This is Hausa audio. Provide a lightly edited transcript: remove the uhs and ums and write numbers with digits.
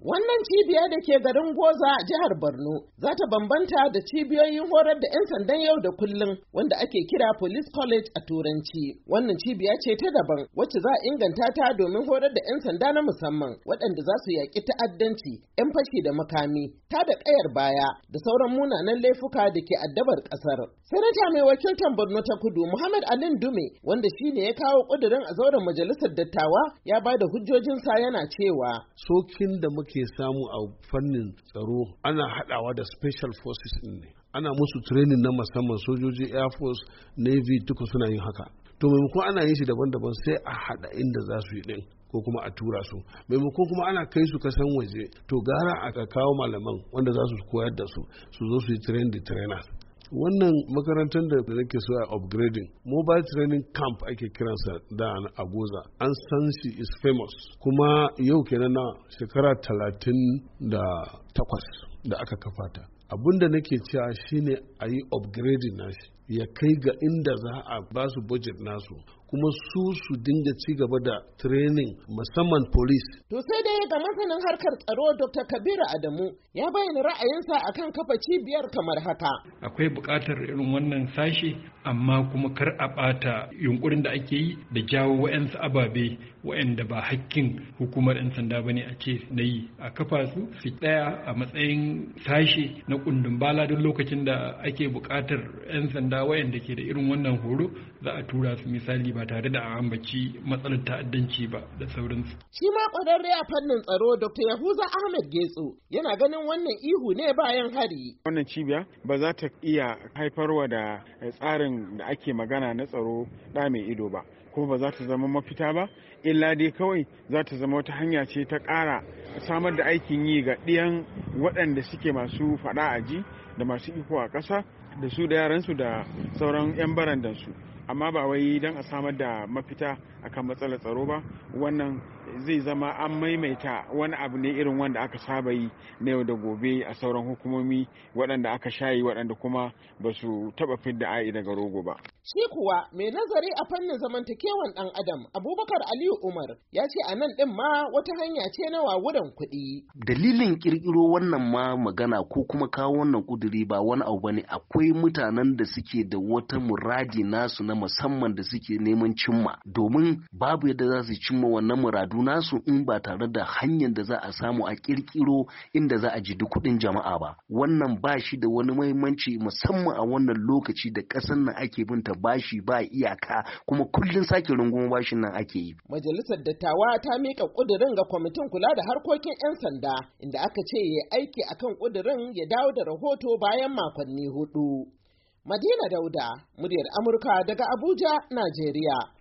Wannan cibiya da ke garin Goza, jihar Borno, za ta bambanta da cibiyoyin horar da 'yan sandan yau da kullum wanda ake kira Police College a Turanci. Wannan cibiya ce ta daban wacce za a inganta ta domin horar da 'yan sanda na musamman waɗanda za su yaƙi ta'addanci, 'yan fashi da makami, ta da ƙayar baya da sauran munanan laifuka da ke addabar ƙasar. Sanata mai wakiltar Borno ta Kudu, Muhammad Alin Dume, wanda shi ne ya kawo ƙudurin a zauren majalisar dattawa, ya ba da hujjojinsa yana cewa. Sokin da muke samu a fannin tsaro ana haɗawa da special forces ɗin ne. Ana musu training na musamman, sojoji, air force, navy duka suna yin haka. To maimakon ana yin shi daban-daban sai a haɗa inda za su yi ɗin ko kuma a tura su. Maimakon kuma ana kai su kasan waje, to gara a kawo malaman wanda za su koyar da su zo su yi train the trainers. Wannan makarantar da nake so a upgrading, mobile training camp ake kiransa da a Goza, an san shi is famous, kuma yau kenan na shekara 38 da aka kafa ta. Abinda nake cewa shine a yi upgrading nashi ya kai ga inda za a ba su budget nasu, kuma su dinga ci gaba da training musamman police. To sai dai ga masanin harkar tsaro Dr. Kabiru Adamu ya bayyana ra'ayinsa akan kafa cibiyar kamar haka. Akwai buƙatar irin wannan sashi, amma kuma kar a ɓata yunkurin da ake yi da jawo wa'yansu ababe wa'yanda ba hakkin hukumar 'yan sanda bane a ce na yi. A kafa su ɗaya a matsayin sashi na kundin bala duk lokacin da ake buƙatar 'yan sanda wa'yanda ke da irin wannan horo za a tura su, misali ba tare da an ambaci matsalar ta'addanci ba da sauransu. Shi ma ƙwararre a fannin tsaro Dr. Yahuza Ahmed Getso yana ganin wannan ihu ne bayan hari. Wannan cibiya ba za ta iya haifarwa da tsarin da ake magana na tsaro ɗa mai ido ba, kuma ba za ta zama mafita ba, illa dai kawai za ta zama wata hanya ce ta ƙara samar da aikin yi ga ɗiyan waɗanda suke masu faɗa aji da masu iko a ƙasa da su da yaransu da sauran 'yan barandansu. Amma ba wai don a samar da mafita akan matsalar tsaro ba. Wannan zai zama an maimaita wani abu ne irin wanda aka saba yi na yau da gobe a sauran hukumomi waɗanda aka shayi, waɗanda kuma ba su taɓa fidda a'i daga rogo ba. Shi kuwa mai nazari a fannin zamantakewan ɗan adam Abubakar Aliyu Umar ya ce a nan ɗin ma wata hanya ce na wawuran kuɗi. Dalilin ƙirƙiro wannan ma magana ko kuma kawo wannan ƙuduri ba wani abu bane, akwai mutanen da suke da wata muradi nasu na musamman da suke neman cimma, domin babu yadda za su cimma wannan muradu nasu in ba tare da hanyar da za a samu a kirkiro inda za a ji duk kuɗin jama'a ba. Wannan ba shi da wani muhimmanci, musamman a wannan lokaci da ƙasar nan ake binta bashi ba iyaka, kuma kullun sake rungumar bashin nan ake yi. Majalisar dattawa ta mika ƙudurin ga kwamitin kula da harkokin 'yan sanda, inda aka ce ya aiki akan ƙudurin ya dawo da rahoto bayan makonni 4. Madina Dauda, muryar Amurka daga Abuja, Najeriya.